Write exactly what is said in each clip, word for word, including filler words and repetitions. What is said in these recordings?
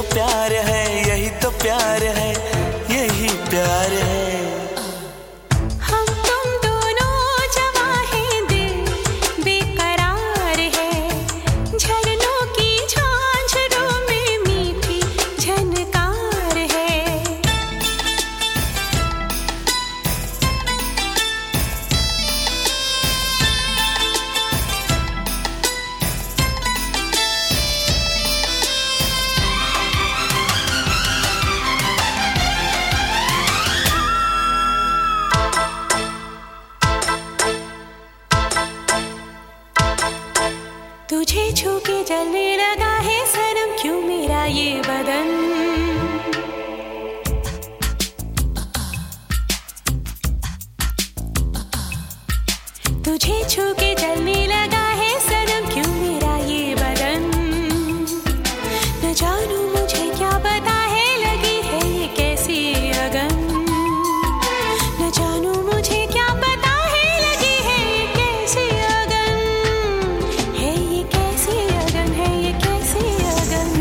प्यार है, यही तो प्यार है, यही प्यार है। हम तुम दोनों जवां हैं, दिल बेकरार है, झरनों की झांझरों में मीठी झनकार है। तुझे छू के जलने लगा है सनम, क्यों मेरा ये बदन। तुझे छू के जलने लगा है सनम, क्यों मेरा ये बदन। न जानू मुझे क्या पता है, लगी है ये कैसी अगन। न जानू मुझे क्या पता है, लगी है ये कैसी अगन। है ये कैसी अगन, है ये कैसी अगन।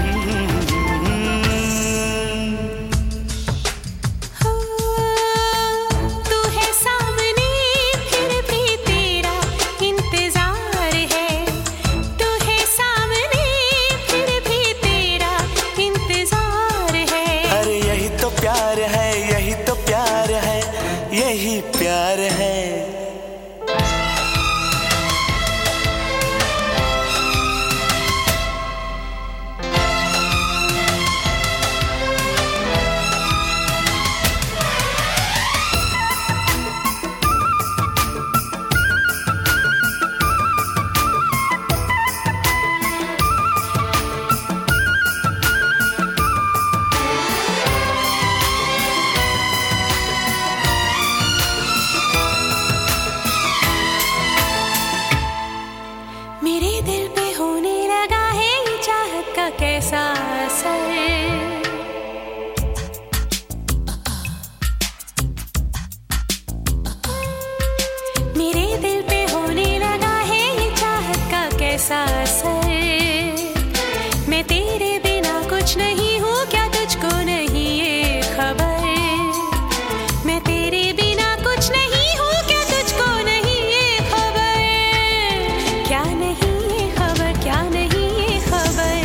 हो, तू है सामने फिर भी तेरा इंतजार है। तू है सामने फिर भी तेरा इंतजार है। अरे यही तो प्यार है, यही तो प्यार है, यही प्यार है। मेरे दिल पे होने लगा है ये चाहत का कैसा असर। मेरे दिल पे होने लगा है ये चाहत का कैसा असर। मैं तेरे बिना कुछ नहीं हूँ, क्या तुझको नहीं ये खबर। मैं तेरे बिना कुछ नहीं हूँ, क्या तुझको नहीं ये खबर। क्या नहीं ये खबर, क्या नहीं ये खबर।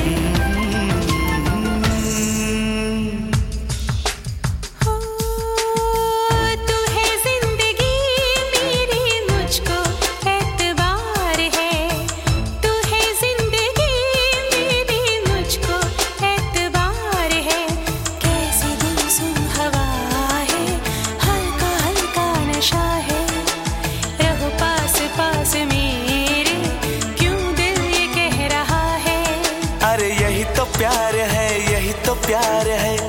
हो, तू है जिंदगी मेरी, मुझको एतबार है। तू है जिंदगी मेरी, मुझको एतबार है। कैसी गुमसुम हवा है, हल्का हल्का नशा है। रहो पास पास मेरे, क्यों दिल ये कह रहा है। अरे यही तो प्यार है, यही तो प्यार है,